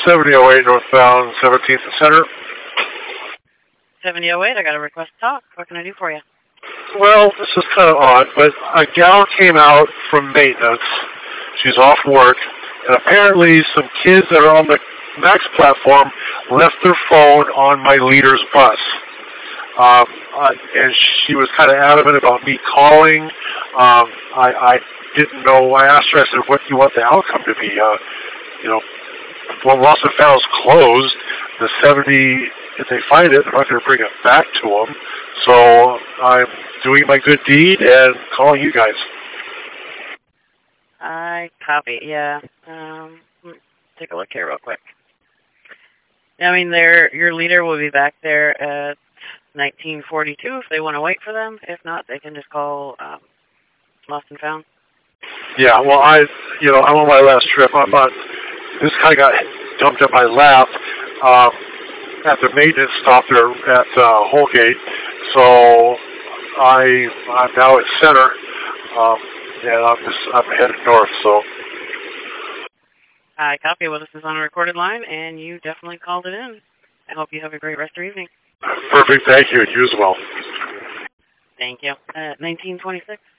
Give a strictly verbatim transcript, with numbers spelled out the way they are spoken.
seventy oh eight northbound, seventeenth and Center. seventy oh eight, I got a request to talk. What can I do for you? Well, this is kind of odd, but a gal came out from maintenance. She's off work, and apparently some kids that are on the MAX platform left their phone on my leader's bus. Um, uh, and she was kind of adamant about me calling. Um, I, I didn't know. I asked her, I said, what do you want the outcome to be? Uh, you know, well, Lost and Found's closed. The seventy, if they find it, they're not going to bring it back to them. So I'm doing my good deed and calling you guys. I copy, yeah. Um, take a look here real quick. I mean, their your leader will be back there at nineteen forty-two if they want to wait for them. If not, they can just call um, Lost and Found. Yeah, well, I, you know, I'm on my last trip. I'm on, this kind of got dumped in my lap um, at the maintenance stop there at uh, Holgate. So I, I'm now at Center, um, and I'm just, I'm headed north, so. I copy. Well, this is on a recorded line, and you definitely called it in. I hope you have a great rest of your evening. Perfect. Thank you. You as well. Thank you. Uh, nineteen twenty-six.